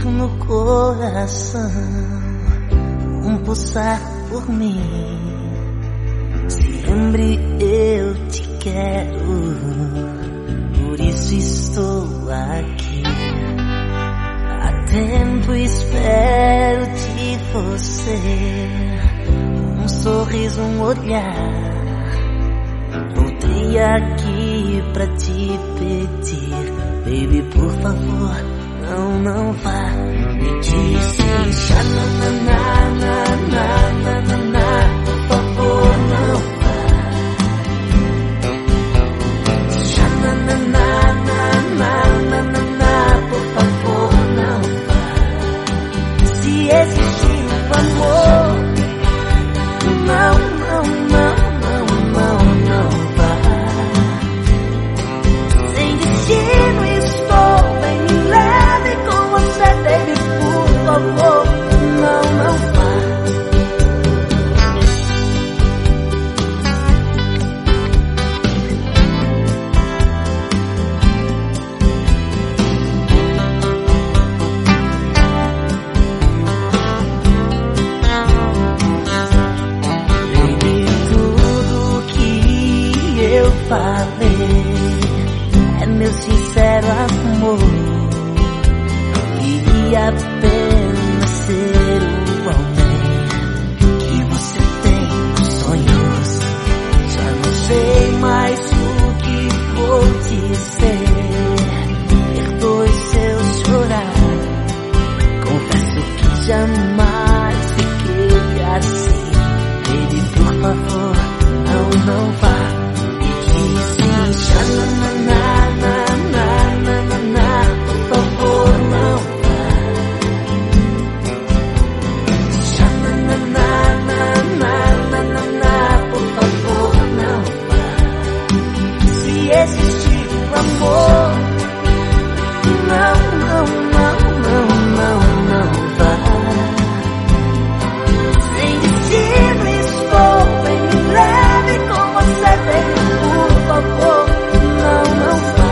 no coração, um pulsar por mim. Sempre eu te quero, por isso estou aqui. Há tempo espero de você, um sorriso, um olhar. Voltei aqui pra te pedir, baby, por favor, não vá. Me disse, xananana, por favor, não vá. Xananana, por favor, não vá. Se existir o amor, não vá. Sem destino estou, vem me leve com você, baby, por favor, não vá. Baby, tudo que eu falei é meu sincero amor. Queria apenas ser o homem que você tem nos sonhos. Já não sei mais o que vou dizer. Perdoe se eu chorar. Confesso que jamais fiquei assim. Baby, por favor, não vá. Me disse, xananana, por favor, não vá. Xananana, por favor, não vá. Se existir um amor, não vá. Sem destino estou, vem me leve com você, baby, por favor, não vá.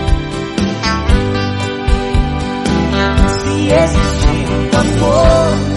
Se existe um amor,